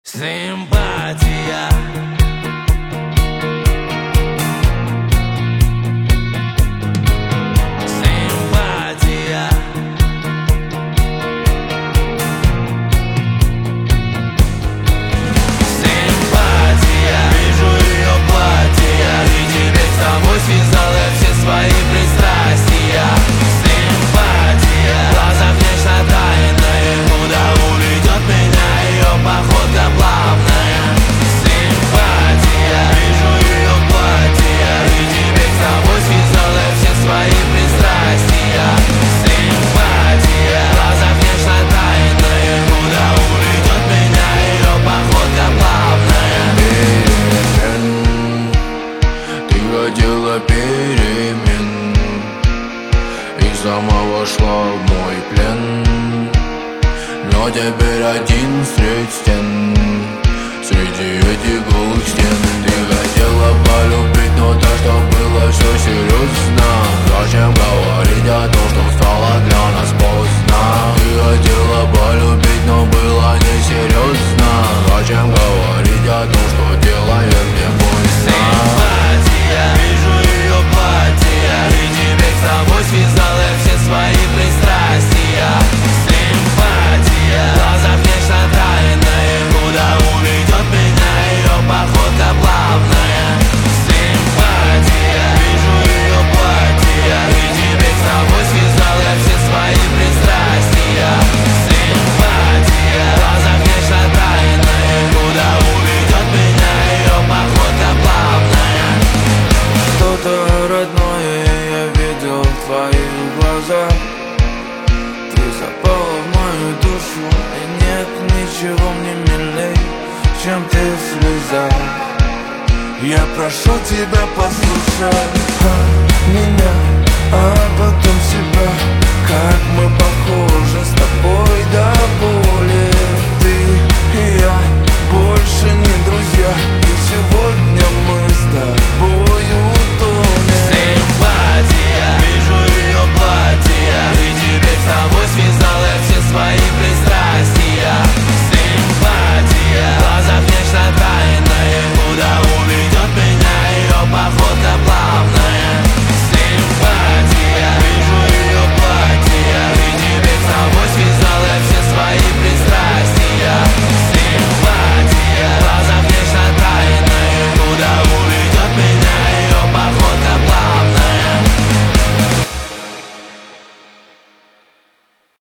Симпатия. Симпатия. Симпатия. Вижу ее платье, и теперь с тобой связала все свои пристрастия. Симпатия. В глазах нечто тайное, куда уведет меня ее походка плавная. Симпатия. Вижу ее платье, и теперь с тобой связала все свои пристрастия. Симпатия. В глазах нечто тайное, куда уведет меня ее походка плавная. Ты хотела перемен и сама вошла в мой плен. Но теперь один средь стен, среди этих голых стен. Ты хотела полюбить, но так, что было все серьезно. Зачем говорить о том, что стало для нас поздно? Ты хотела полюбить, но было несерьезно. Зачем говорить о том, что делает мне больно? Симпатия. Вижу ее платье, и теперь с тобой связала все свои пристрастия. Симпатия. В глазах нечто тайное, куда уведет меня ее походка плавная. Симпатия. Вижу ее платье, и теперь с тобой связала все свои пристрастия. Симпатия. В глазах нечто тайное, куда уведет меня ее походка плавная. Что-то родное я видел в твоих глазах. Ты запала в мою душу, и нет ничего мне милей, чем ты в слезах. Я прошу тебя, послушай меня, а потом себя. Как мы похожи с тобой до боли.